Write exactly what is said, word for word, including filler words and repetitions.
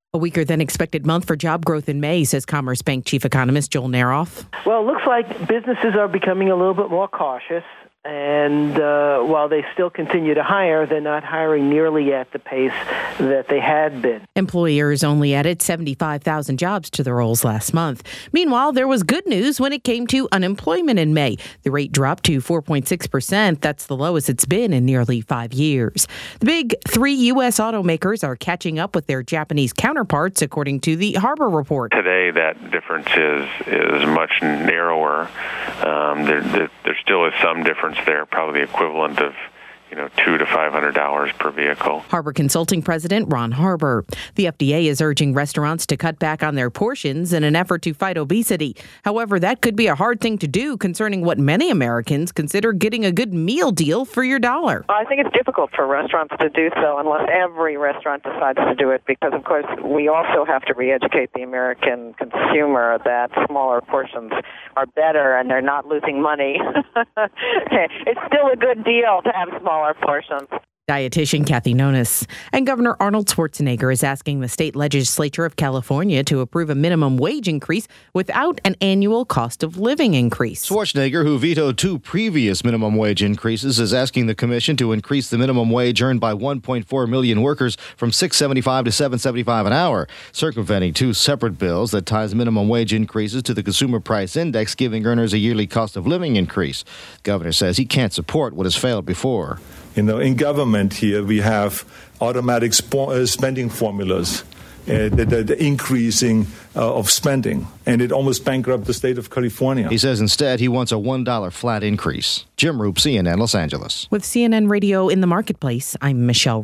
A weaker than expected month for job growth in May, says Commerce Bank Chief Economist Joel Naroff. Well, it looks like businesses are becoming a little bit more cautious. And uh, while they still continue to hire, they're not hiring nearly at the pace that they had been. Employers only added seventy-five thousand jobs to the rolls last month. Meanwhile, there was good news when it came to unemployment in May. The rate dropped to four point six percent. That's the lowest it's been in nearly five years. The big three U S automakers are catching up with their Japanese counterparts, according to the Harbor Report. Today, that difference is is much narrower. Um, there, there, there still is some difference there, probably the equivalent of, you know, two to five hundred dollars per vehicle. Harbor Consulting President Ron Harbor. The F D A is urging restaurants to cut back on their portions in an effort to fight obesity. However, that could be a hard thing to do, concerning what many Americans consider getting a good meal deal for your dollar. I think it's difficult for restaurants to do so unless every restaurant decides to do it, because, of course, we also have to re-educate the American consumer that smaller portions are better and they're not losing money. It's still a good deal to have small portions. Dietitian Kathy Nonis. And Governor Arnold Schwarzenegger is asking the state legislature of California to approve a minimum wage increase without an annual cost of living increase. Schwarzenegger, who vetoed two previous minimum wage increases, is asking the commission to increase the minimum wage earned by one point four million workers from six dollars and seventy-five cents to seven dollars and seventy-five cents an hour, circumventing two separate bills that ties minimum wage increases to the Consumer Price Index, giving earners a yearly cost of living increase. The governor says he can't support what has failed before. You know, in government here, we have automatic sp- uh, spending formulas, uh, the, the, the increasing uh, of spending, and it almost bankrupted the state of California. He says instead he wants a one dollar flat increase. Jim Roop, C N N, Los Angeles. With C N N Radio in the Marketplace, I'm Michelle